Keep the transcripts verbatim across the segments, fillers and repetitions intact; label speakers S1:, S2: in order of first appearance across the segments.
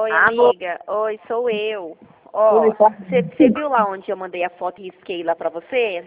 S1: Oi,
S2: Alô?
S1: amiga. Oi, sou eu. Ó,
S2: Oi, tá?
S1: você viu lá onde eu mandei a foto e risquei lá pra você?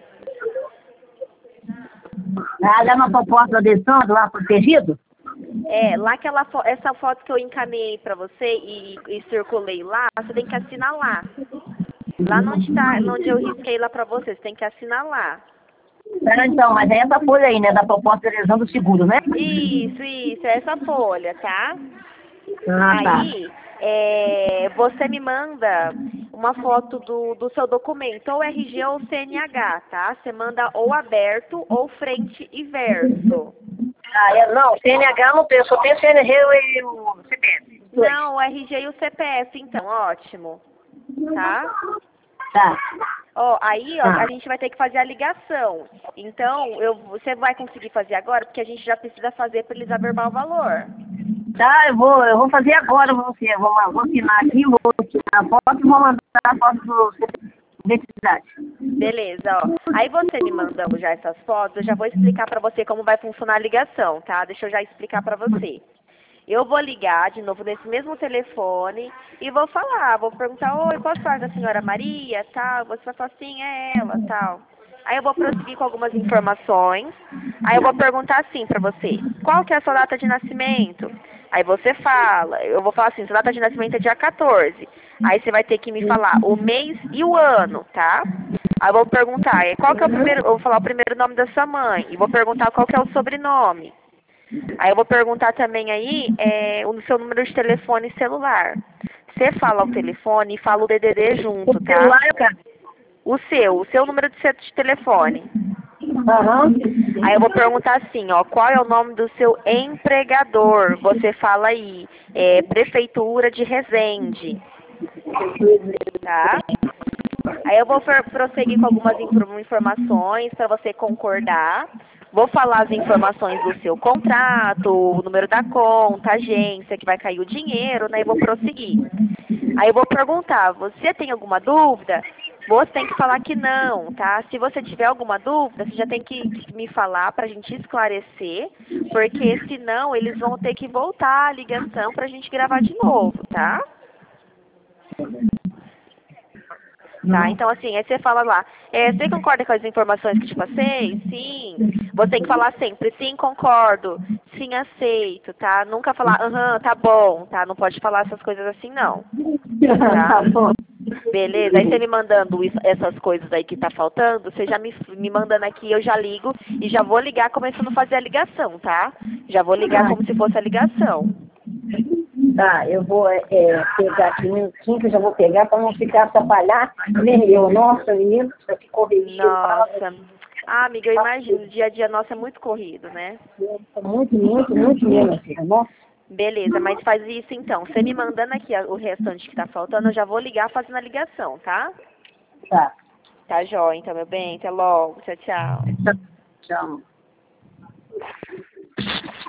S2: Ah, lá na proposta da adesão, lá protegido?
S1: É, lá aquela fo essa foto que eu encaminhei pra você e, e circulei lá, você tem que assinar lá. Lá onde tá, onde eu risquei lá pra você, você tem que assinar lá.
S2: Pera, então, mas é essa folha aí, né, da proposta de adesão do seguro, né?
S1: Isso, isso, é essa folha, tá?
S2: Ah, tá.
S1: Aí, é, você me manda uma foto do, do seu documento, ou R G ou C N H, tá? Você manda ou aberto ou frente e verso.
S2: Ah, é, não, C N H não tem, eu só tenho C N G e o C P F. Dois.
S1: Não, o R G e o C P F, então, ótimo, tá?
S2: Tá.
S1: Ó, aí, ó,
S2: Tá.
S1: a gente vai ter que fazer a ligação. Então, eu, você vai conseguir fazer agora, porque a gente já precisa fazer para eles averbar o valor.
S2: Tá, eu vou, eu vou fazer agora, vou, eu vou, vou assinar aqui, vou tirar a foto e vou mandar a foto do C P F, identidade.
S1: Beleza, ó. Aí você me mandando já essas fotos, eu já vou explicar pra você como vai funcionar a ligação, tá? Deixa eu já explicar pra você. Eu vou ligar de novo nesse mesmo telefone e vou falar, vou perguntar, oi, posso falar da senhora Maria, tal? Você vai falar, sim, é ela, tal. Aí eu vou prosseguir com algumas informações. Aí eu vou perguntar assim pra você, qual que é a sua data de nascimento? Aí você fala, eu vou falar assim, sua data de nascimento é dia quatorze. Aí você vai ter que me falar o mês e o ano, tá? Aí eu vou perguntar, eh, qual que é o primeiro, eu vou falar o primeiro nome da sua mãe. E vou perguntar qual que é o sobrenome. Aí eu vou perguntar também aí é, o seu número de telefone celular. Você fala o telefone e fala o D D D
S2: O
S1: junto, tá?
S2: celular é o cara.
S1: O seu, o seu número de ce- de telefone.
S2: Aham.
S1: Aí eu vou perguntar assim, ó, qual é o nome do seu empregador? Você fala aí, é, Prefeitura de Resende, tá? Aí eu vou per- prosseguir com algumas infor- informações para você concordar. Vou falar as informações do seu contrato, o número da conta, a agência que vai cair o dinheiro, né? E vou prosseguir. Aí eu vou perguntar, você tem alguma dúvida? Você tem que falar que não, tá? Se você tiver alguma dúvida, você já tem que, que me falar para a gente esclarecer, porque senão eles vão ter que voltar a ligação para a gente gravar de novo, tá? Tá, então assim, aí você fala lá, é, você concorda com as informações que te passei? Sim. Você tem que falar sempre, sim, concordo, sim, aceito, tá? Nunca falar, aham, tá bom, tá? Não pode falar essas coisas assim, não.
S2: Tá
S1: Tá?
S2: bom.
S1: Beleza? Aí você me mandando isso- essas coisas aí que tá faltando, você já me, me mandando aqui, eu já ligo e já vou ligar começando a fazer a ligação, tá? Já vou ligar como se fosse a ligação.
S2: Tá, eu vou é, é, pegar aqui um minutinho que eu já vou pegar para não ficar atrapalhar nem eu. Nossa, menino, isso aqui correria, fala,
S1: Nossa. Ah, amiga, eu imagino, o dia a dia nosso é muito corrido, né?
S2: muito, muito, muito mesmo, filha. Nossa,
S1: Beleza, mas faz isso então. Você me mandando aqui a- o restante que tá faltando, eu já vou ligar fazendo a ligação, tá?
S2: tá.
S1: Tá jóia, então, meu bem. Até logo. Tchau, tchau.
S2: Tchau.